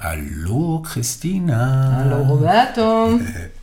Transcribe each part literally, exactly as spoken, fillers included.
Hallo Christina. Hallo Roberto.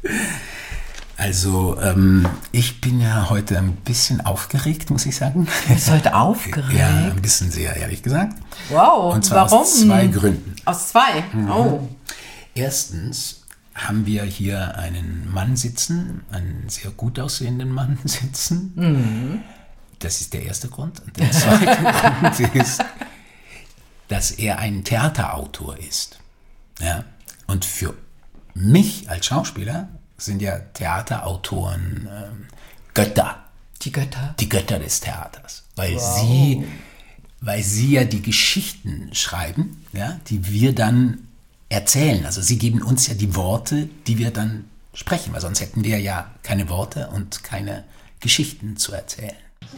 Also, ähm, ich bin ja heute ein bisschen aufgeregt, muss ich sagen. Du bist heute aufgeregt? Ja, ein bisschen sehr, ehrlich gesagt. Wow, Und zwar warum? aus zwei Gründen. Aus zwei? Mhm. Oh. Erstens haben wir hier einen Mann sitzen, einen sehr gut aussehenden Mann sitzen. Mhm. Das ist der erste Grund. Und der zweite Grund ist, dass er ein Theaterautor ist. Ja? Und für mich als Schauspieler sind ja Theaterautoren ähm, Götter. Die Götter? Die Götter des Theaters. Weil, wow. sie, weil sie ja die Geschichten schreiben, ja, die wir dann erzählen. Also sie geben uns ja die Worte, die wir dann sprechen. Weil sonst hätten wir ja keine Worte und keine Geschichten zu erzählen.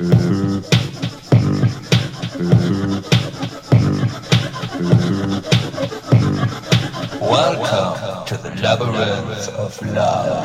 Welcome to the labyrinth of love.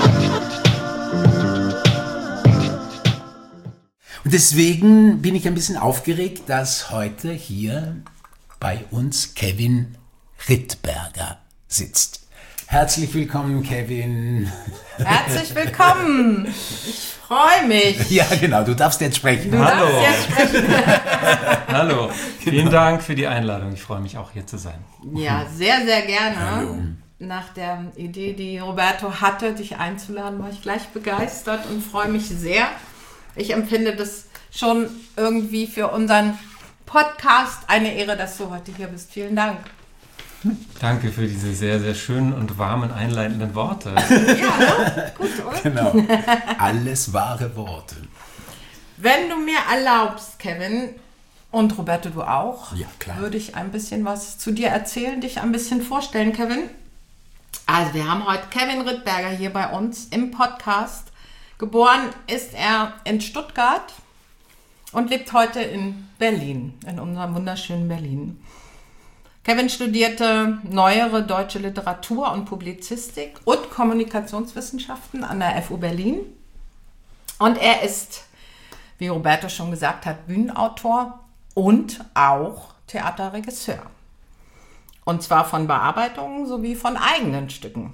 Und deswegen bin ich ein bisschen aufgeregt, dass heute hier bei uns Kevin Rittberger sitzt. Herzlich willkommen, Kevin. Herzlich willkommen. Ich freue mich. Ja, genau, du darfst jetzt sprechen. Du Hallo. darfst jetzt sprechen. Hallo, vielen Dank für die Einladung. Ich freue mich auch hier zu sein. Ja, sehr, sehr gerne. Hallo. Nach der Idee, die Roberto hatte, dich einzuladen, war ich gleich begeistert und freue mich sehr. Ich empfinde das schon irgendwie für unseren Podcast eine Ehre, dass du heute hier bist. Vielen Dank. Danke für diese sehr, sehr schönen und warmen, einleitenden Worte. Ja, ne? Gut, oder? Genau, alles wahre Worte. Wenn du mir erlaubst, Kevin, und Roberto, du auch, ja, klar. würde ich ein bisschen was zu dir erzählen, dich ein bisschen vorstellen, Kevin. Also wir haben heute Kevin Rittberger hier bei uns im Podcast. Geboren ist er in Stuttgart und lebt heute in Berlin, in unserem wunderschönen Berlin. Kevin studierte neuere deutsche Literatur und Publizistik und Kommunikationswissenschaften an der F U Berlin. Und er ist, wie Roberto schon gesagt hat, Bühnenautor und auch Theaterregisseur. Und zwar von Bearbeitungen sowie von eigenen Stücken.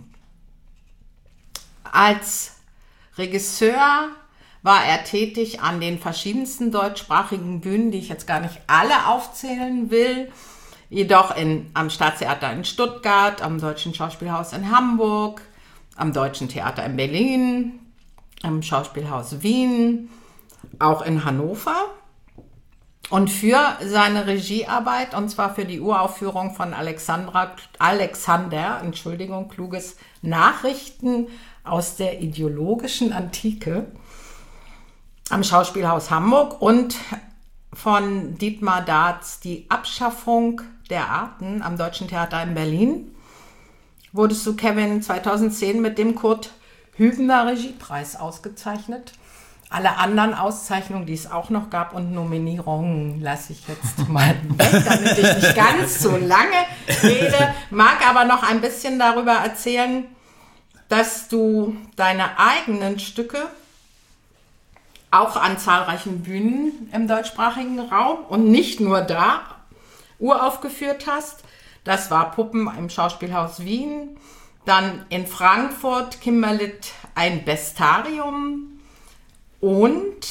Als Regisseur war er tätig an den verschiedensten deutschsprachigen Bühnen, die ich jetzt gar nicht alle aufzählen will. Jedoch in, am Staatstheater in Stuttgart, am Deutschen Schauspielhaus in Hamburg, am Deutschen Theater in Berlin, am Schauspielhaus Wien, auch in Hannover. Und für seine Regiearbeit, und zwar für die Uraufführung von Alexandra, Alexander, Entschuldigung, Kluges Nachrichten aus der ideologischen Antike am Schauspielhaus Hamburg und von Dietmar Darts Die Abschaffung der Arten am Deutschen Theater in Berlin, wurdest du, Kevin, zweitausendzehn mit dem Kurt Hübner Regiepreis ausgezeichnet. Alle anderen Auszeichnungen, die es auch noch gab und Nominierungen, lasse ich jetzt mal weg, damit ich nicht ganz so lange rede. Mag aber noch ein bisschen darüber erzählen, dass du deine eigenen Stücke auch an zahlreichen Bühnen im deutschsprachigen Raum und nicht nur da uraufgeführt hast. Das war Puppen im Schauspielhaus Wien, dann in Frankfurt Kimberlit ein Bestarium und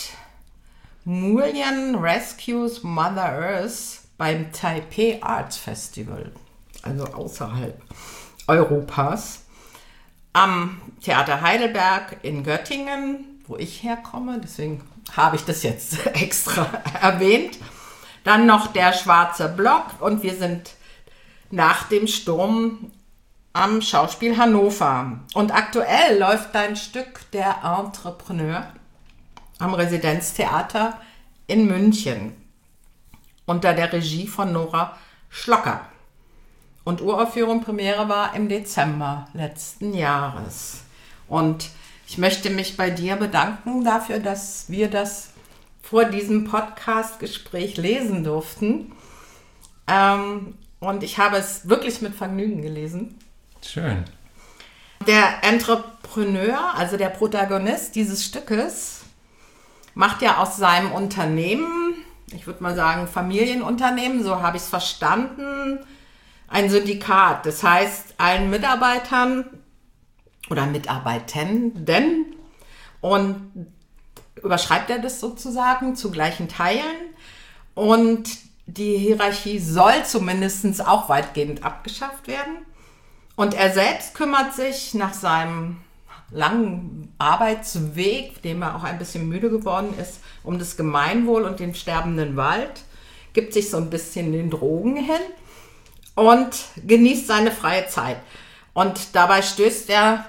Mullion Rescues Mother Earth beim Taipei Arts Festival, also außerhalb Europas, am Theater Heidelberg in Göttingen, wo ich herkomme, deswegen habe ich das jetzt extra erwähnt. Dann noch der Schwarze Block und wir sind nach dem Sturm am Schauspiel Hannover. Und aktuell läuft dein Stück Der Entrepreneur am Residenztheater in München unter der Regie von Nora Schlocker. Und Uraufführung Premiere war im Dezember letzten Jahres. Und ich möchte mich bei dir bedanken dafür, dass wir das vor diesem Podcast-Gespräch lesen durften. Ähm, und ich habe es wirklich mit Vergnügen gelesen. Schön. Der Entrepreneur, also der Protagonist dieses Stückes, macht ja aus seinem Unternehmen, ich würde mal sagen Familienunternehmen, so habe ich es verstanden, ein Syndikat. Das heißt, allen Mitarbeitern oder Mitarbeitenden und überschreibt er das sozusagen zu gleichen Teilen. Und die Hierarchie soll zumindest auch weitgehend abgeschafft werden. Und er selbst kümmert sich nach seinem langen Arbeitsweg, dem er auch ein bisschen müde geworden ist, um das Gemeinwohl und den sterbenden Wald, gibt sich so ein bisschen den Drogen hin und genießt seine freie Zeit. Und dabei stößt er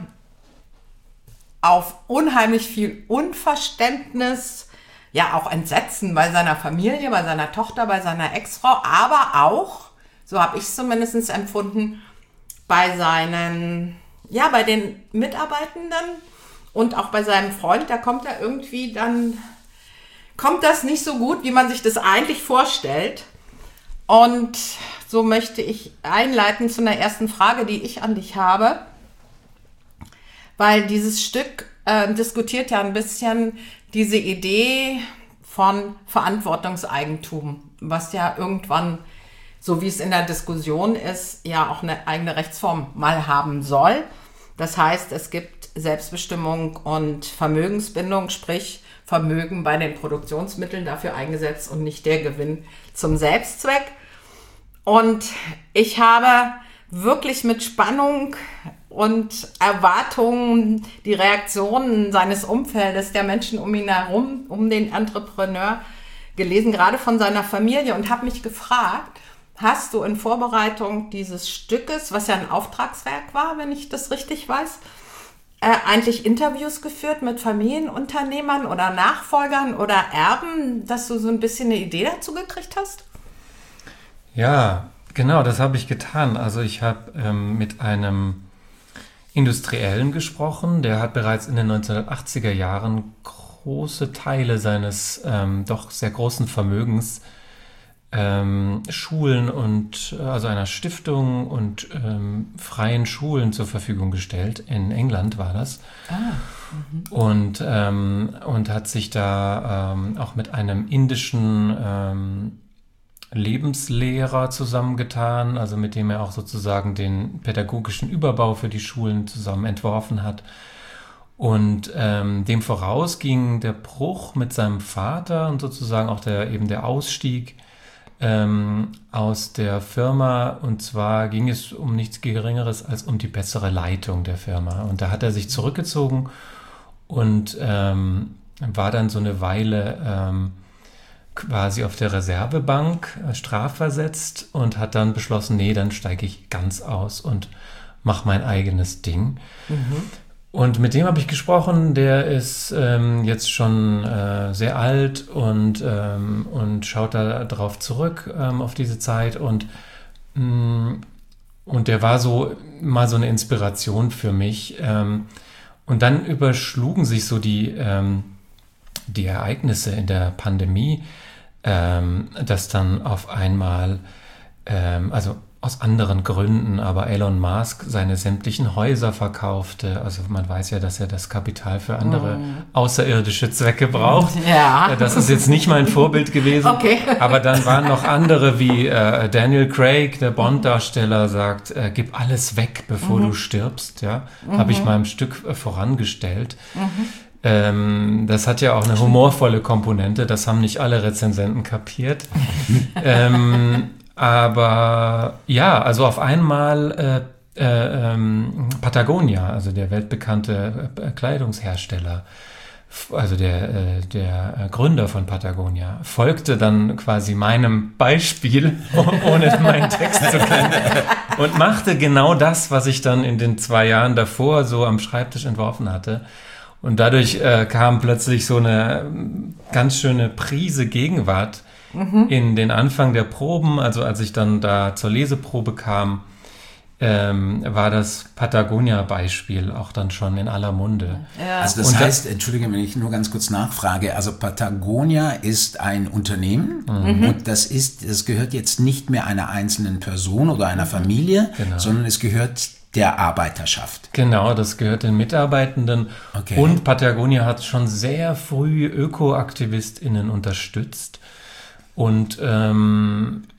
auf unheimlich viel Unverständnis, ja auch Entsetzen bei seiner Familie, bei seiner Tochter, bei seiner Ex-Frau, aber auch, so habe ich es zumindest empfunden, bei seinen, ja, bei den Mitarbeitenden und auch bei seinem Freund, da kommt er irgendwie dann, kommt das nicht so gut, wie man sich das eigentlich vorstellt. Und so möchte ich einleiten zu einer ersten Frage, die ich an dich habe, weil dieses Stück äh, diskutiert ja ein bisschen diese Idee von Verantwortungseigentum, was ja irgendwann, so wie es in der Diskussion ist, ja auch eine eigene Rechtsform mal haben soll. Das heißt, es gibt Selbstbestimmung und Vermögensbindung, sprich Vermögen bei den Produktionsmitteln dafür eingesetzt und nicht der Gewinn zum Selbstzweck. Und ich habe wirklich mit Spannung und Erwartungen die Reaktionen seines Umfeldes, der Menschen um ihn herum, um den Entrepreneur gelesen, gerade von seiner Familie, und habe mich gefragt, hast du in Vorbereitung dieses Stückes, was ja ein Auftragswerk war, wenn ich das richtig weiß, äh, eigentlich Interviews geführt mit Familienunternehmern oder Nachfolgern oder Erben, dass du so ein bisschen eine Idee dazu gekriegt hast? Ja, genau, das habe ich getan. Also ich habe ähm, mit einem Industriellen gesprochen, der hat bereits in den neunzehnhundertachtziger Jahren große Teile seines ähm, doch sehr großen Vermögens ähm, Schulen und also einer Stiftung und ähm, freien Schulen zur Verfügung gestellt. In England war das. Ah, mhm. und, ähm, und hat sich da ähm, auch mit einem indischen ähm, Lebenslehrer zusammengetan, also mit dem er auch sozusagen den pädagogischen Überbau für die Schulen zusammen entworfen hat. Und ähm, dem voraus ging der Bruch mit seinem Vater und sozusagen auch der eben der Ausstieg ähm, aus der Firma. Und zwar ging es um nichts Geringeres als um die bessere Leitung der Firma. Und da hat er sich zurückgezogen und ähm, war dann so eine Weile ähm, quasi auf der Reservebank äh, strafversetzt und hat dann beschlossen, nee, dann steige ich ganz aus und mache mein eigenes Ding. Mhm. Und mit dem habe ich gesprochen, der ist ähm, jetzt schon äh, sehr alt und, ähm, und schaut da drauf zurück, ähm, auf diese Zeit. Und, mh, und der war so mal so eine Inspiration für mich. Ähm, und dann überschlugen sich so die, ähm, die Ereignisse in der Pandemie, ähm, dass dann auf einmal, ähm, also aus anderen Gründen, aber Elon Musk seine sämtlichen Häuser verkaufte. Also man weiß ja, dass er das Kapital für andere mm. außerirdische Zwecke braucht. Ja. Das ist jetzt nicht mein Vorbild gewesen. Okay. Aber dann waren noch andere wie äh, Daniel Craig, der Bond-Darsteller, sagt, äh, gib alles weg, bevor mhm. du stirbst. Ja, mhm. habe ich mal im Stück äh, vorangestellt. Mhm. Ähm, das hat ja auch eine humorvolle Komponente. Das haben nicht alle Rezensenten kapiert. ähm, Aber ja, also auf einmal äh, äh, ähm, Patagonia, also der weltbekannte äh, Kleidungshersteller, also der, äh, der Gründer von Patagonia, folgte dann quasi meinem Beispiel, ohne meinen Text zu kennen, und machte genau das, was ich dann in den zwei Jahren davor so am Schreibtisch entworfen hatte. Und dadurch äh, kam plötzlich so eine ganz schöne Prise Gegenwart Mhm. in den Anfang der Proben, also als ich dann da zur Leseprobe kam, ähm, war das Patagonia-Beispiel auch dann schon in aller Munde. Ja. Also das und heißt, das, entschuldige, wenn ich nur ganz kurz nachfrage, also Patagonia ist ein Unternehmen mhm. und das ist, das gehört jetzt nicht mehr einer einzelnen Person oder einer Familie, genau. sondern es gehört der Arbeiterschaft. Genau, das gehört den Mitarbeitenden. Okay. Und Patagonia hat schon sehr früh ÖkoaktivistInnen unterstützt. Und, ähm,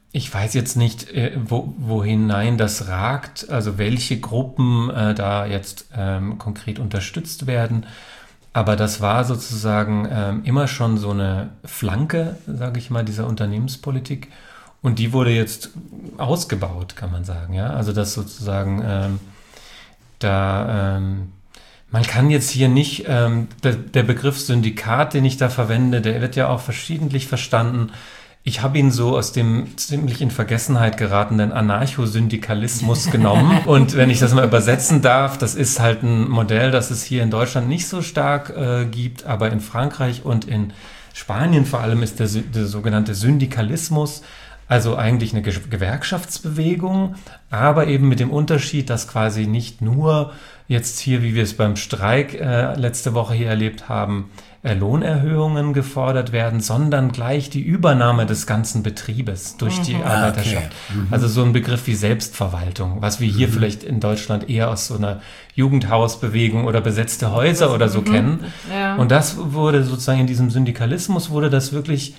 ich weiß jetzt nicht, äh, wo, wohinein das ragt, also welche Gruppen äh, da jetzt ähm, konkret unterstützt werden. Aber das war sozusagen ähm, immer schon so eine Flanke, sage ich mal, dieser Unternehmenspolitik. Und die wurde jetzt ausgebaut, kann man sagen. Ja, also das sozusagen ähm, da, ähm, man kann jetzt hier nicht, ähm, der, der Begriff Syndikat, den ich da verwende, der wird ja auch verschiedentlich verstanden. Ich habe ihn so aus dem ziemlich in Vergessenheit geratenen Anarchosyndikalismus genommen. Und wenn ich das mal übersetzen darf, das ist halt ein Modell, das es hier in Deutschland nicht so stark äh, gibt, aber in Frankreich und in Spanien vor allem ist der, der sogenannte Syndikalismus, also eigentlich eine Ge- Gewerkschaftsbewegung, aber eben mit dem Unterschied, dass quasi nicht nur jetzt hier, wie wir es beim Streik äh, letzte Woche hier erlebt haben, Lohnerhöhungen gefordert werden, sondern gleich die Übernahme des ganzen Betriebes durch die mhm. Arbeiterschaft. Okay. Mhm. Also so ein Begriff wie Selbstverwaltung, was wir hier mhm. vielleicht in Deutschland eher aus so einer Jugendhausbewegung oder besetzte Häuser oder so mhm. kennen. Ja. Und das wurde sozusagen in diesem Syndikalismus wurde das wirklich,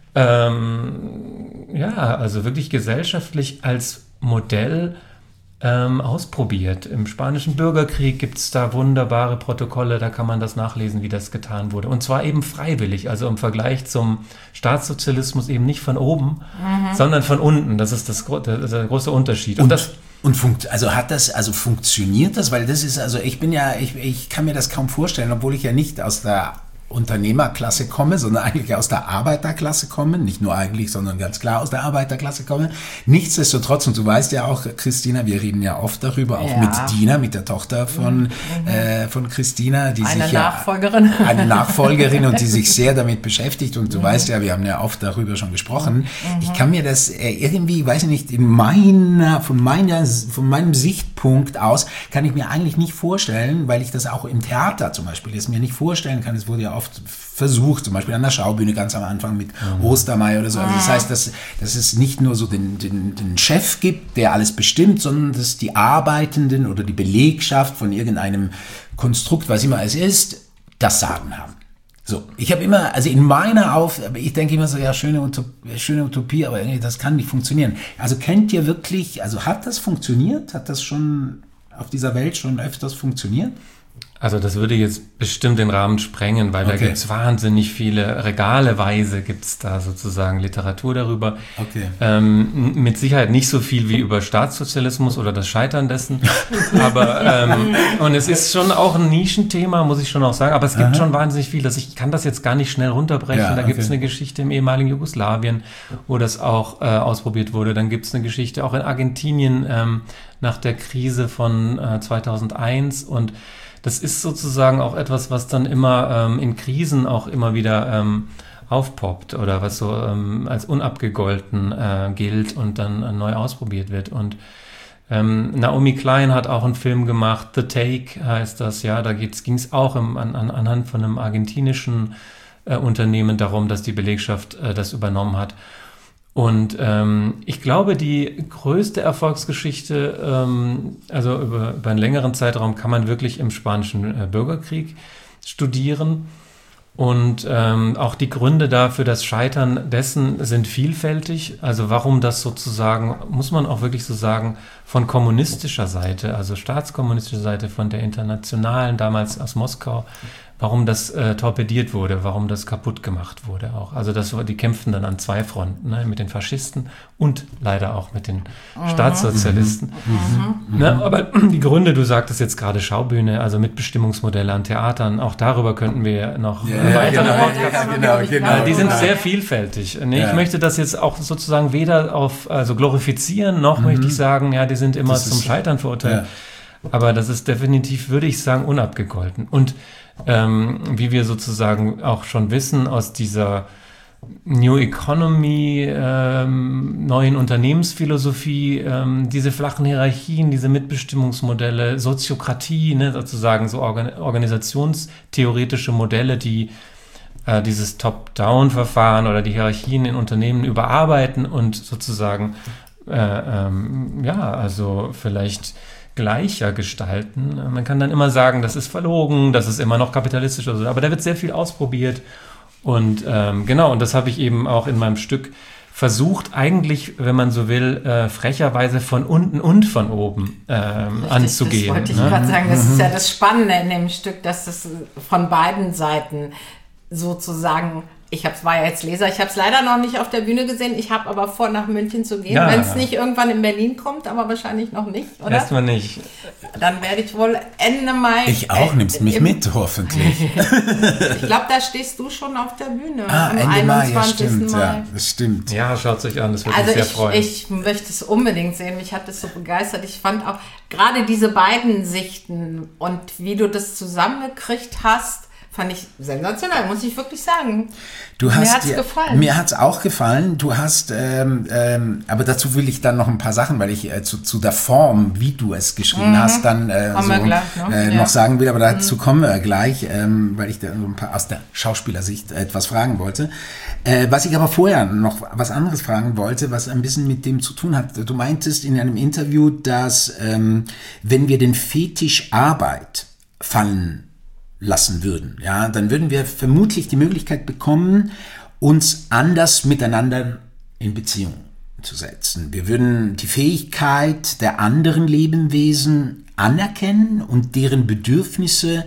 ähm, ja, also wirklich gesellschaftlich als Modell Ähm, ausprobiert. Im Spanischen Bürgerkrieg gibt es da wunderbare Protokolle, da kann man das nachlesen, wie das getan wurde. Und zwar eben freiwillig, also im Vergleich zum Staatssozialismus eben nicht von oben, mhm. sondern von unten. Das ist das, das ist der große Unterschied. Und, Und das Und funkt, also hat das, also funktioniert das? Weil das ist, also ich bin ja, ich, ich kann mir das kaum vorstellen, obwohl ich ja nicht aus der Unternehmerklasse komme, sondern eigentlich aus der Arbeiterklasse komme, nicht nur eigentlich, sondern ganz klar aus der Arbeiterklasse komme. Nichtsdestotrotz, und du weißt ja auch, Christina, wir reden ja oft darüber, auch ja. mit Dina, mit der Tochter von, mhm. äh, von Christina, die eine sich Nachfolgerin. ja, eine Nachfolgerin und die sich sehr damit beschäftigt, und du mhm. weißt ja, wir haben ja oft darüber schon gesprochen. Mhm. Ich kann mir das äh, irgendwie, weiß ich nicht, in meiner, von meiner, von meinem Sichtpunkt aus, kann ich mir eigentlich nicht vorstellen, weil ich das auch im Theater zum Beispiel es mir nicht vorstellen kann. Es wurde ja oft versucht, zum Beispiel an der Schaubühne ganz am Anfang mit mhm. Ostermeier oder so. Also das heißt, dass, dass es nicht nur so den, den, den Chef gibt, der alles bestimmt, sondern dass die Arbeitenden oder die Belegschaft von irgendeinem Konstrukt, was immer es ist, das Sagen haben. So, ich habe immer, also in meiner Auf, ich denke immer so, ja, schöne Utopie, schöne Utopie, aber irgendwie, das kann nicht funktionieren. Also kennt ihr wirklich, also hat das funktioniert? Hat das schon auf dieser Welt schon öfters funktioniert? Also das würde jetzt bestimmt den Rahmen sprengen, weil okay. da gibt es wahnsinnig viele, regaleweise gibt es da sozusagen Literatur darüber. Okay. Ähm, mit Sicherheit nicht so viel wie über Staatssozialismus oder das Scheitern dessen. aber ähm, und es ist schon auch ein Nischenthema, muss ich schon auch sagen. Aber es gibt Aha. schon wahnsinnig viel. Dass ich kann das jetzt gar nicht schnell runterbrechen. Ja, da okay. gibt es eine Geschichte im ehemaligen Jugoslawien, wo das auch äh, ausprobiert wurde. Dann gibt es eine Geschichte auch in Argentinien ähm, nach der Krise von äh, zweitausendeins, und das ist sozusagen auch etwas, was dann immer ähm, in Krisen auch immer wieder ähm, aufpoppt oder was so ähm, als unabgegolten äh, gilt und dann äh, neu ausprobiert wird. Und ähm, Naomi Klein hat auch einen Film gemacht, The Take heißt das, ja, da ging es auch im, an, an, anhand von einem argentinischen äh, Unternehmen darum, dass die Belegschaft äh, das übernommen hat. Und ähm, ich glaube, die größte Erfolgsgeschichte, ähm, also über, über einen längeren Zeitraum, kann man wirklich im Spanischen äh, Bürgerkrieg studieren. Und ähm, auch die Gründe dafür, das Scheitern dessen sind vielfältig. Also warum das sozusagen, muss man auch wirklich so sagen, von kommunistischer Seite, also staatskommunistischer Seite, von der Internationalen, damals aus Moskau, warum das äh, torpediert wurde, warum das kaputt gemacht wurde auch. Also das, die kämpften dann an zwei Fronten, ne, mit den Faschisten und leider auch mit den mhm. Staatssozialisten. Mhm. Mhm. Ne, aber die Gründe, du sagtest jetzt gerade Schaubühne, also Mitbestimmungsmodelle an Theatern, auch darüber könnten wir noch ja, äh, weitere genau, Podcasts. Ja, genau, genau, die sind genau. sehr vielfältig. Ne? Ja. Ich möchte das jetzt auch sozusagen weder auf also glorifizieren, noch mhm. möchte ich sagen, ja, die sind immer das zum ist, Scheitern verurteilt. Ja. Aber das ist definitiv, würde ich sagen, unabgegolten. Und Ähm, wie wir sozusagen auch schon wissen aus dieser New Economy, ähm, neuen Unternehmensphilosophie, ähm, diese flachen Hierarchien, diese Mitbestimmungsmodelle, Soziokratie, ne, sozusagen so organ- organisationstheoretische Modelle, die äh, dieses Top-Down-Verfahren oder die Hierarchien in Unternehmen überarbeiten und sozusagen äh, ähm, ja, also vielleicht gleicher gestalten. Man kann dann immer sagen, das ist verlogen, das ist immer noch kapitalistisch oder so, aber da wird sehr viel ausprobiert und ähm, genau, und das habe ich eben auch in meinem Stück versucht eigentlich, wenn man so will, äh, frecherweise von unten und von oben ähm, Richtig, anzugehen. Das wollte ich ne? gerade sagen. Das ist ja das Spannende in dem Stück, dass das von beiden Seiten sozusagen, ich hab's, war ja jetzt Leser, ich habe es leider noch nicht auf der Bühne gesehen, ich habe aber vor, nach München zu gehen, Ja. wenn es nicht irgendwann in Berlin kommt, aber wahrscheinlich noch nicht, oder? Erstmal nicht. Dann werde ich wohl Ende Mai... Ich auch, äh, nimmst mich im- mit, hoffentlich. Ich glaube, da stehst du schon auf der Bühne. Ah, am Ende Mai, ja einundzwanzigsten stimmt, Mai. ja, das stimmt. Ja, schaut es euch an, das würde Also mich sehr ich, freuen. ich möchte es unbedingt sehen. Mich hat das so begeistert. Ich fand auch gerade diese beiden Sichten und wie du das zusammengekriegt hast, fand ich sensationell, muss ich wirklich sagen. Du Mir hast hat's dir- gefallen. Mir hat's auch gefallen. Du hast, ähm, ähm, aber dazu will ich dann noch ein paar Sachen, weil ich äh, zu, zu der Form, wie du es geschrieben hast, dann äh, Kommen so, wir gleich, ne? äh, Ja. noch sagen will, aber dazu kommen wir gleich, ähm, weil ich da so ein paar aus der Schauspielersicht etwas fragen wollte. Äh, was ich aber vorher noch was anderes fragen wollte, was ein bisschen mit dem zu tun hat. Du meintest in einem Interview, dass ähm, wenn wir den Fetisch Arbeit fallen lassen würden, ja, dann würden wir vermutlich die Möglichkeit bekommen, uns anders miteinander in Beziehung zu setzen. Wir würden die Fähigkeit der anderen Lebewesen anerkennen und deren Bedürfnisse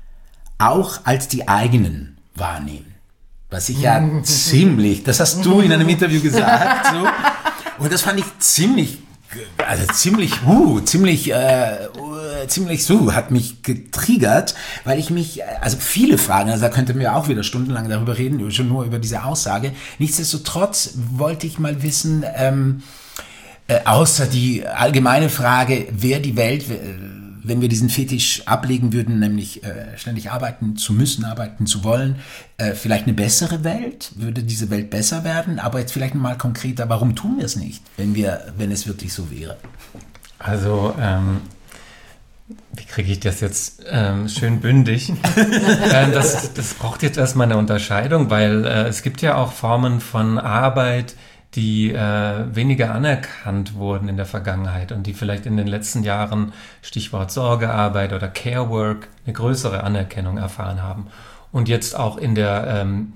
auch als die eigenen wahrnehmen. Was ich ja ziemlich, das hast du in einem Interview gesagt, so, und das fand ich ziemlich Also ziemlich, uh, ziemlich, äh, uh, ziemlich so, hat mich getriggert, weil ich mich, also viele Fragen, also da könnten wir auch wieder stundenlang darüber reden, schon nur über diese Aussage. Nichtsdestotrotz wollte ich mal wissen, ähm, äh, außer die allgemeine Frage, wer die Welt, äh, wenn wir diesen Fetisch ablegen würden, nämlich äh, ständig arbeiten zu müssen, arbeiten zu wollen, äh, vielleicht eine bessere Welt, würde diese Welt besser werden, aber jetzt vielleicht mal konkreter, warum tun wir es nicht, wenn wir, wenn es wirklich so wäre? Also, ähm, wie kriege ich das jetzt ähm, schön bündig? äh, das, das braucht jetzt erstmal eine Unterscheidung, weil äh, es gibt ja auch Formen von Arbeit, die äh, weniger anerkannt wurden in der Vergangenheit und die vielleicht in den letzten Jahren, Stichwort Sorgearbeit oder Care Work, eine größere Anerkennung erfahren haben. Und jetzt auch in der ähm,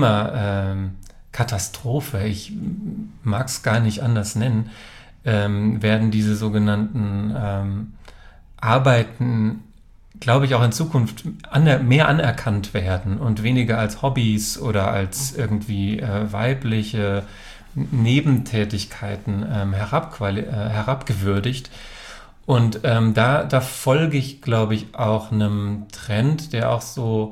Klimakatastrophe, ich mag es gar nicht anders nennen, ähm, werden diese sogenannten ähm, Arbeiten, glaube ich, auch in Zukunft aner- mehr anerkannt werden und weniger als Hobbys oder als irgendwie äh, weibliche Nebentätigkeiten ähm, herabquali- äh, herabgewürdigt. Und ähm, da, da folge ich, glaube ich, auch einem Trend, der auch so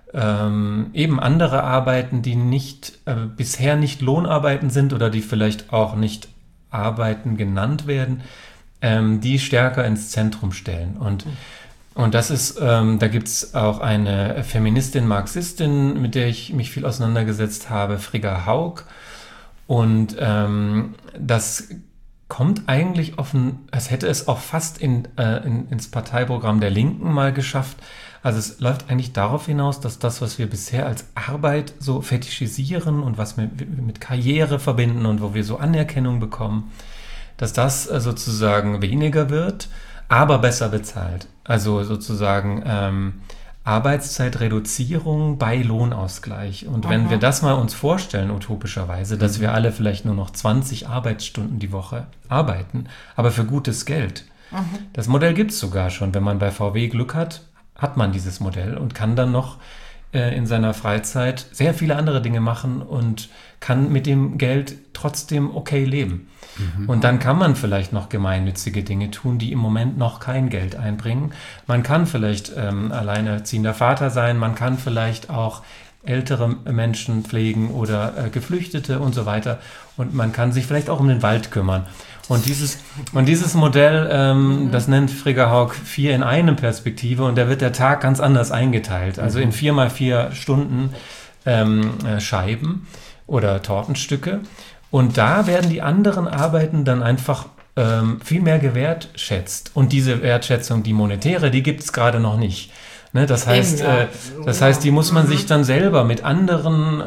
ähm, eben andere Arbeiten, die nicht äh, bisher nicht Lohnarbeiten sind oder die vielleicht auch nicht Arbeiten genannt werden, ähm, die stärker ins Zentrum stellen. Und Und das ist, ähm, da gibt es auch eine Feministin, Marxistin, mit der ich mich viel auseinandergesetzt habe, Frigga Haug. Und ähm, das kommt eigentlich offen, als hätte es auch fast in, äh, in, ins Parteiprogramm der Linken mal geschafft. Also es läuft eigentlich darauf hinaus, dass das, was wir bisher als Arbeit so fetischisieren und was wir mit Karriere verbinden und wo wir so Anerkennung bekommen, dass das äh, sozusagen weniger wird, aber besser bezahlt. Also sozusagen ähm, Arbeitszeitreduzierung bei Lohnausgleich. Und wenn Aha. wir das mal uns vorstellen, utopischerweise, dass wir alle vielleicht nur noch zwanzig Arbeitsstunden die Woche arbeiten, aber für gutes Geld. Mhm. Das Modell gibt es sogar schon. Wenn man bei V W Glück hat, hat man dieses Modell und kann dann noch äh, in seiner Freizeit sehr viele andere Dinge machen und kann mit dem Geld trotzdem okay leben. Mhm. Und dann kann man vielleicht noch gemeinnützige Dinge tun, die im Moment noch kein Geld einbringen. Man kann vielleicht ähm, alleinerziehender Vater sein, man kann vielleicht auch ältere Menschen pflegen oder äh, Geflüchtete und so weiter. Und man kann sich vielleicht auch um den Wald kümmern. Und dieses, und dieses Modell, ähm, mhm. das nennt Frigga Haug vier in einem Perspektive und da wird der Tag ganz anders eingeteilt. Also in vier mal vier Stunden ähm, äh, Scheiben oder Tortenstücke. Und da werden die anderen Arbeiten dann einfach ähm, viel mehr gewertschätzt. Und diese Wertschätzung, die monetäre, die gibt es gerade noch nicht. Ne, das heißt, Eben, ja. äh, das heißt, die muss man sich dann selber mit anderen äh,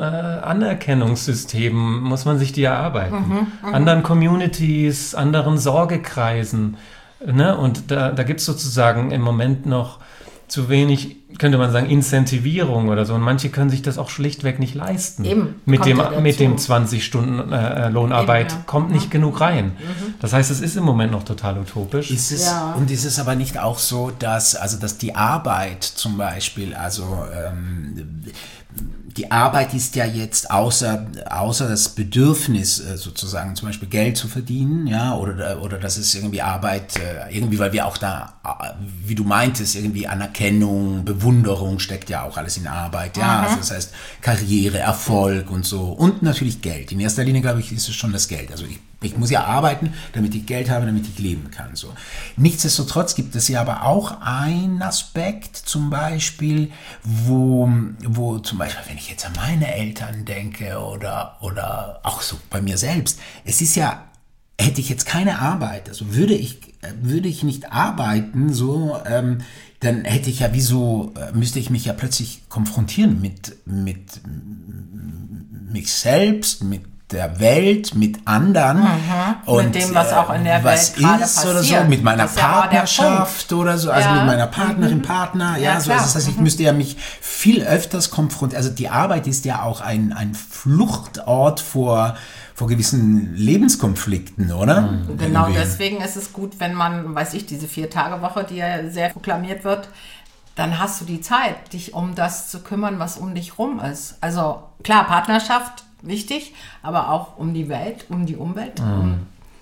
Anerkennungssystemen, muss man sich die erarbeiten. Mhm, anderen Communities, anderen Sorgekreisen. Ne? Und da, da gibt es sozusagen im Moment noch zu wenig, könnte man sagen, Incentivierung oder so. Und manche können sich das auch schlichtweg nicht leisten. Eben, mit kommt dem, ja dazu. mit dem zwanzig Stunden äh, Lohnarbeit Eben, ja. kommt nicht genug rein. Das heißt, es ist im Moment noch total utopisch. Ist es, Ja. Und ist es aber nicht auch so, dass, also dass die Arbeit zum Beispiel, also ähm, die Arbeit ist ja jetzt außer, außer das Bedürfnis äh, sozusagen zum Beispiel Geld zu verdienen, ja, oder, oder das ist irgendwie Arbeit, äh, irgendwie, weil wir auch da, äh, wie du meintest, irgendwie Anerkennung, Bewunderung steckt ja auch alles in Arbeit, ja, also das heißt Karriere, Erfolg und so und natürlich Geld. In erster Linie, glaube ich, ist es schon das Geld. Also ich Ich muss ja arbeiten, damit ich Geld habe, damit ich leben kann. So. Nichtsdestotrotz gibt es ja aber auch einen Aspekt, zum Beispiel, wo, wo zum Beispiel, wenn ich jetzt an meine Eltern denke oder, oder auch so bei mir selbst, es ist ja, hätte ich jetzt keine Arbeit, also würde ich, würde ich nicht arbeiten, so, ähm, dann hätte ich ja, wieso müsste ich mich ja plötzlich konfrontieren mit, mit mich selbst, mit der Welt, mit anderen und mit dem, was auch in der was Welt gerade ist passiert. oder so, mit meiner Das ist ja auch der Partnerschaft oder so, also Ja. mit meiner Partnerin, Partner, ja, Ja, so. klar. Das heißt, ich müsste ja mich viel öfters konfrontieren. Also die Arbeit ist ja auch ein, ein Fluchtort vor, vor gewissen Lebenskonflikten, oder? Genau, Irgendwie. deswegen ist es gut, wenn man, weiß ich, diese Vier-Tage-Woche, die ja sehr proklamiert wird, dann hast du die Zeit, dich um das zu kümmern, was um dich rum ist. Also klar, Partnerschaft, wichtig, aber auch um die Welt, um die Umwelt, um,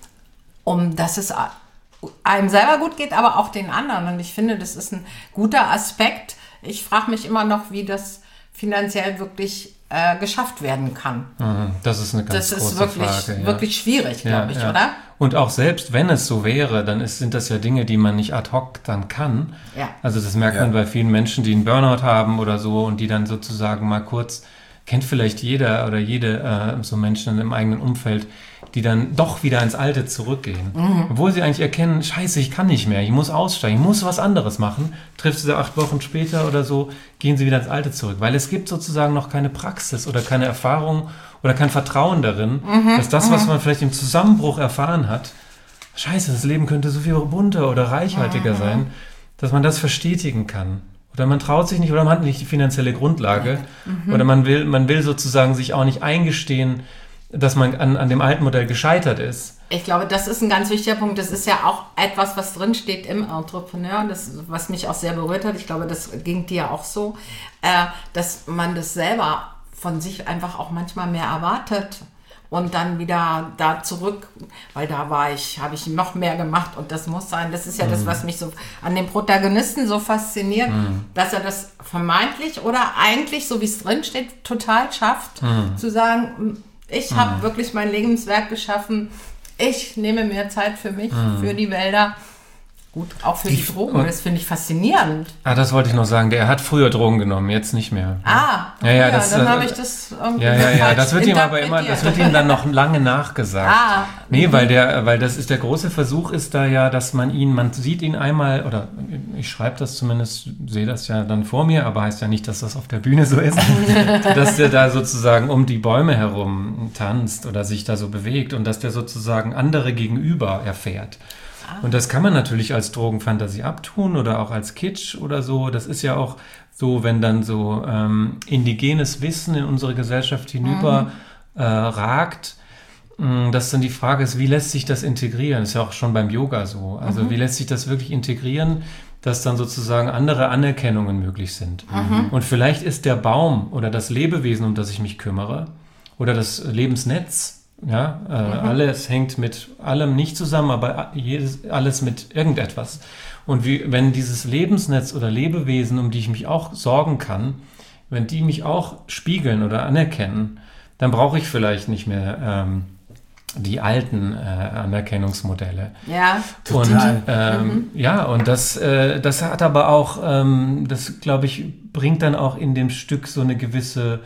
um dass es einem selber gut geht, aber auch den anderen. Und ich finde, das ist ein guter Aspekt. Ich frage mich immer noch, wie das finanziell wirklich äh, geschafft werden kann. Mhm, Das ist eine ganz Das große ist wirklich, Frage. Ja. wirklich schwierig, glaube ich, Ja, ja. oder? Und auch selbst wenn es so wäre, dann ist, sind das ja Dinge, die man nicht ad hoc dann kann. Ja. Also das merkt Ja. man bei vielen Menschen, die einen Burnout haben oder so und die dann sozusagen mal kurz, kennt vielleicht jeder oder jede äh, so Menschen im eigenen Umfeld, die dann doch wieder ins Alte zurückgehen. Mhm. Obwohl sie eigentlich erkennen, scheiße, ich kann nicht mehr, ich muss aussteigen, ich muss was anderes machen. Triffst du sie acht Wochen später oder so, gehen sie wieder ins Alte zurück. Weil es gibt sozusagen noch keine Praxis oder keine Erfahrung oder kein Vertrauen darin, Mhm. dass das, was man vielleicht im Zusammenbruch erfahren hat, scheiße, das Leben könnte so viel bunter oder reichhaltiger sein, dass man das verstetigen kann. Oder man traut sich nicht oder man hat nicht die finanzielle Grundlage. Oder man will, man will sozusagen sich auch nicht eingestehen, dass man an, an dem alten Modell gescheitert ist. Ich glaube, das ist ein ganz wichtiger Punkt. Das ist ja auch etwas, was drinsteht im Entrepreneur, das, was mich auch sehr berührt hat. Ich glaube, das ging dir auch so, äh, dass man das selber von sich einfach auch manchmal mehr erwartet und dann wieder da zurück, weil da war ich, habe ich noch mehr gemacht und das muss sein. Das ist ja das, was mich so an dem Protagonisten so fasziniert, dass er das vermeintlich oder eigentlich, so wie es drin steht, total schafft, zu sagen, ich habe wirklich mein Lebenswerk geschaffen, ich nehme mir Zeit für mich, für die Wälder. Gut, auch für die Ich- Drogen, das finde ich faszinierend. Ah, das wollte ich noch sagen. Der hat früher Drogen genommen, jetzt nicht mehr. Ah, Ja, ja, ja, das, dann äh, habe ich das irgendwie Ja, ja, ja, falsch das wird ihm aber immer, das wird ihm dann noch lange nachgesagt. Ah, Nee, weil der, weil das ist der große Versuch ist da ja, dass man ihn, man sieht ihn einmal, oder ich schreibe das zumindest, sehe das ja dann vor mir, aber heißt ja nicht, dass das auf der Bühne so ist, dass der da sozusagen um die Bäume herum tanzt oder sich da so bewegt und dass der sozusagen andere gegenüber erfährt. Und das kann man natürlich als Drogenfantasie abtun oder auch als Kitsch oder so. Das ist ja auch so, wenn dann so ähm, indigenes Wissen in unsere Gesellschaft hinüber äh, ragt, mh, dass dann die Frage ist, wie lässt sich das integrieren? Das ist ja auch schon beim Yoga so. Also wie lässt sich das wirklich integrieren, dass dann sozusagen andere Anerkennungen möglich sind? Und vielleicht ist der Baum oder das Lebewesen, um das ich mich kümmere, oder das Lebensnetz, ja, äh, alles hängt mit allem nicht zusammen, aber jedes, alles mit irgendetwas. Und wie, wenn dieses Lebensnetz oder Lebewesen, um die ich mich auch sorgen kann, wenn die mich auch spiegeln oder anerkennen, dann brauche ich vielleicht nicht mehr ähm, die alten äh, Anerkennungsmodelle. ja. Total. Und ähm, ja, und das, äh, das hat aber auch, ähm, das glaube ich, bringt dann auch in dem Stück so eine gewisse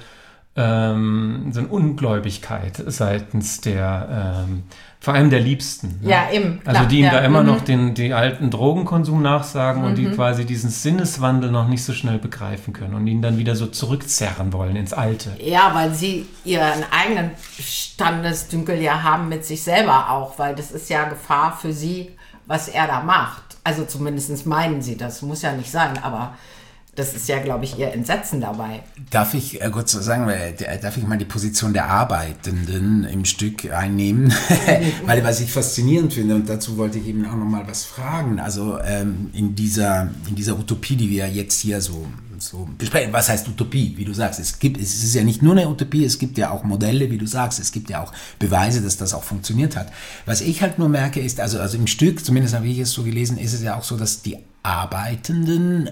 ähm, so eine Ungläubigkeit seitens der, ähm, vor allem der Liebsten. Ne? Ja, eben, klar, Also die ihm ja, da immer mhm. noch den die alten Drogenkonsum nachsagen und die quasi diesen Sinneswandel noch nicht so schnell begreifen können und ihn dann wieder so zurückzerren wollen ins Alte. Ja, weil sie ihren eigenen Standesdünkel ja haben mit sich selber auch, weil das ist ja Gefahr für sie, was er da macht. Also zumindest meinen sie, das muss ja nicht sein, aber das ist ja, glaube ich, ihr Entsetzen dabei. Darf ich äh, kurz sagen, weil, äh, darf ich mal die Position der Arbeitenden im Stück einnehmen? Weil was ich faszinierend finde, und dazu wollte ich eben auch noch mal was fragen, also ähm, in dieser in dieser Utopie, die wir jetzt hier so so besprechen, was heißt Utopie, wie du sagst, es gibt, es ist ja nicht nur eine Utopie, es gibt ja auch Modelle, wie du sagst, es gibt ja auch Beweise, dass das auch funktioniert hat. Was ich halt nur merke ist, also also im Stück, zumindest habe ich es so gelesen, ist es ja auch so, dass die Arbeitenden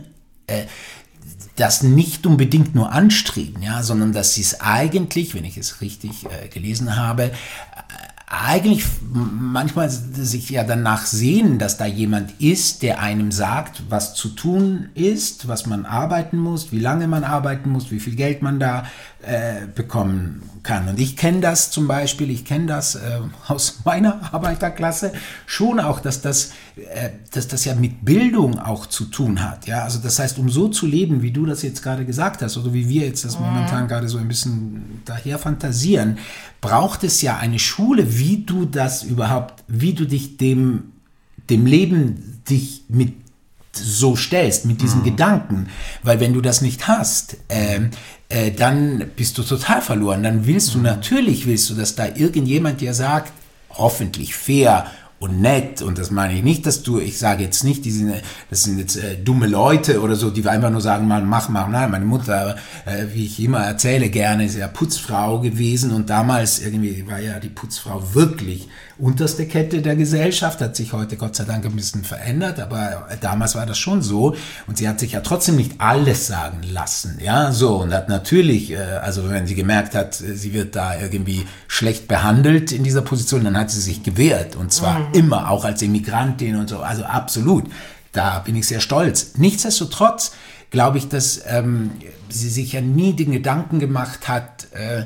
das nicht unbedingt nur anstreben, ja, sondern dass sie es eigentlich, wenn ich es richtig äh, gelesen habe, äh, eigentlich manchmal sich ja danach sehen, dass da jemand ist, der einem sagt, was zu tun ist, was man arbeiten muss, wie lange man arbeiten muss, wie viel Geld man da äh, bekommen kann. Und ich kenne das zum Beispiel, ich kenne das äh, aus meiner Arbeiterklasse schon auch, dass das, äh, dass das ja mit Bildung auch zu tun hat. Ja, also das heißt, um so zu leben, wie du das jetzt gerade gesagt hast, oder wie wir jetzt das momentan gerade so ein bisschen daher fantasieren, braucht es ja eine Schule, wie du das überhaupt, wie du dich dem, dem Leben dich mit so stellst, mit diesen mhm. Gedanken. Weil wenn du das nicht hast, äh, äh, dann bist du total verloren. Dann willst du, mhm. natürlich willst du, dass da irgendjemand dir sagt, hoffentlich fair und nett, und das meine ich nicht, dass du, ich sage jetzt nicht, die sind, das sind jetzt äh, dumme Leute oder so, die einfach nur sagen, mal mach, mach, nein, meine Mutter, äh, wie ich immer erzähle gerne, ist ja Putzfrau gewesen, und damals irgendwie war ja die Putzfrau wirklich unterste Kette der Gesellschaft, hat sich heute Gott sei Dank ein bisschen verändert, aber damals war das schon so, und sie hat sich ja trotzdem nicht alles sagen lassen, ja, so, und hat natürlich, äh, also wenn sie gemerkt hat, sie wird da irgendwie schlecht behandelt in dieser Position, dann hat sie sich gewehrt, und zwar mhm. immer, auch als Immigrantin und so, also absolut, da bin ich sehr stolz. Nichtsdestotrotz glaube ich, dass ähm, sie sich ja nie den Gedanken gemacht hat, äh,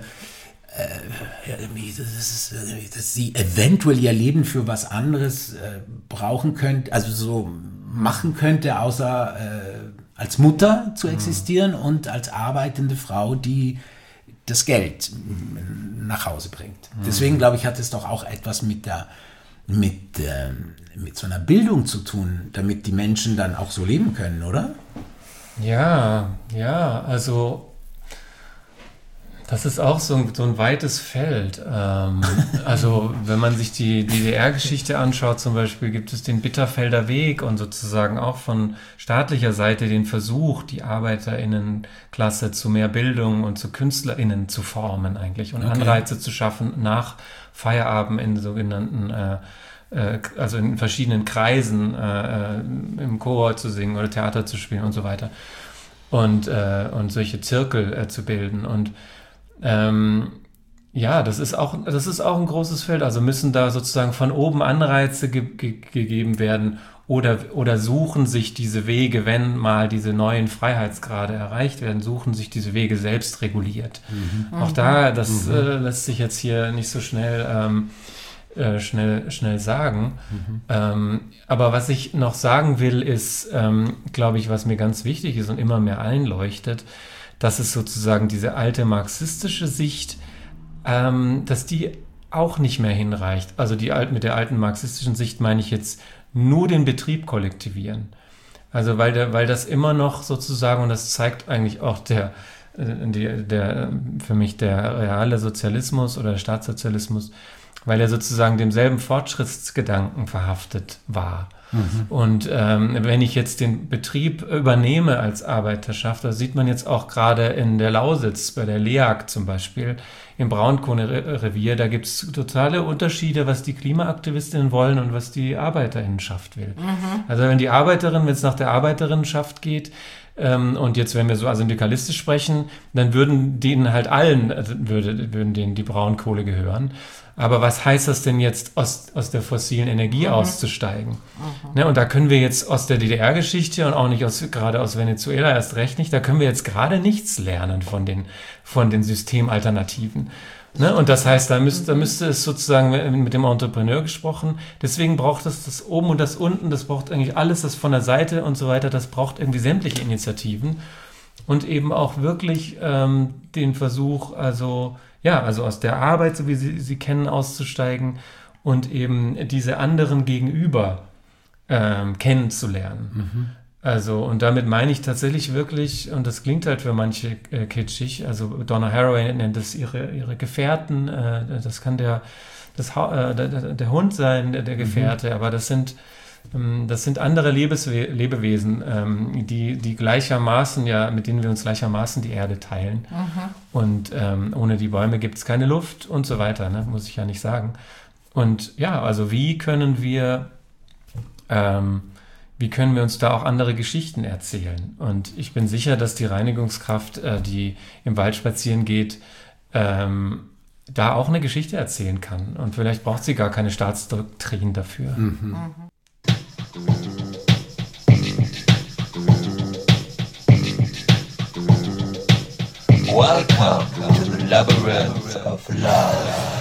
dass sie eventuell ihr Leben für was anderes äh, brauchen könnte, also so machen könnte, außer äh, als Mutter zu existieren mhm. und als arbeitende Frau, die das Geld nach Hause bringt. Mhm. Deswegen glaube ich, hat es doch auch etwas mit der mit, äh, mit so einer Bildung zu tun, damit die Menschen dann auch so leben können, oder? Ja, ja, also das ist auch so ein, so ein weites Feld. Ähm, also wenn man sich die D D R-Geschichte anschaut, zum Beispiel gibt es den Bitterfelder Weg und sozusagen auch von staatlicher Seite den Versuch, die ArbeiterInnenklasse zu mehr Bildung und zu KünstlerInnen zu formen eigentlich und okay. Anreize zu schaffen nach Feierabend in sogenannten, äh, äh, also in verschiedenen Kreisen äh, im Chor zu singen oder Theater zu spielen und so weiter und, äh, und solche Zirkel äh, zu bilden und Ähm, ja, das ist auch, das ist auch ein großes Feld. Also müssen da sozusagen von oben Anreize ge- ge- gegeben werden oder, oder suchen sich diese Wege, wenn mal diese neuen Freiheitsgrade erreicht werden, suchen sich diese Wege selbst reguliert. Mhm. Auch da, das mhm. äh, lässt sich jetzt hier nicht so schnell, ähm, äh, schnell, schnell sagen. Mhm. Ähm, aber was ich noch sagen will, ist, ähm, glaube ich, was mir ganz wichtig ist und immer mehr einleuchtet, dass es sozusagen diese alte marxistische Sicht, ähm, dass die auch nicht mehr hinreicht. Also die alt, mit der alten marxistischen Sicht meine ich jetzt nur den Betrieb kollektivieren. Also weil, der, weil das immer noch sozusagen, und das zeigt eigentlich auch der, äh, die, der für mich der reale Sozialismus oder der Staatssozialismus, weil er sozusagen demselben Fortschrittsgedanken verhaftet war. Mhm. Und ähm, wenn ich jetzt den Betrieb übernehme als Arbeiterschaft, das sieht man jetzt auch gerade in der Lausitz, bei der LEAG zum Beispiel, im Braunkohlerevier, da gibt es totale Unterschiede, was die Klimaaktivistinnen wollen und was die Arbeiterinnenschaft will. Mhm. Also wenn die Arbeiterin, wenn es nach der Arbeiterinnenschaft geht, ähm, und jetzt, wenn wir so syndikalistisch sprechen, dann würden denen halt allen, also würde, würden denen die Braunkohle gehören. Aber was heißt das denn jetzt, aus, aus der fossilen Energie mhm. auszusteigen? Mhm. Ne, und da können wir jetzt aus der D D R-Geschichte und auch nicht aus, gerade aus Venezuela erst recht nicht, da können wir jetzt gerade nichts lernen von den, von den Systemalternativen. Ne, und das heißt, da müsste, da müsste es sozusagen mit dem Entrepreneur gesprochen, deswegen braucht es das oben und das unten, das braucht eigentlich alles, das von der Seite und so weiter, das braucht irgendwie sämtliche Initiativen und eben auch wirklich ähm, den Versuch, also ja, also aus der Arbeit, so wie sie sie kennen, auszusteigen und eben diese anderen gegenüber ähm, kennenzulernen. Mhm. Also, und damit meine ich tatsächlich wirklich, und das klingt halt für manche äh, kitschig, also Donna Haraway nennt es ihre, ihre Gefährten, äh, das kann der, das, äh, der, der Hund sein, der, der Gefährte, mhm. aber das sind, ähm, das sind andere Lebeswe- Lebewesen, ähm, die, die gleichermaßen, ja, mit denen wir uns gleichermaßen die Erde teilen. Mhm. Und ähm, ohne die Bäume gibt es keine Luft und so weiter, ne? Muss ich ja nicht sagen. Und ja, also wie können wir ähm, Wie können wir uns da auch andere Geschichten erzählen? Und ich bin sicher, dass die Reinigungskraft, äh, die im Wald spazieren geht, ähm, da auch eine Geschichte erzählen kann. Und vielleicht braucht sie gar keine Staatsdoktrin dafür. Mhm. Welcome to the labyrinth of love.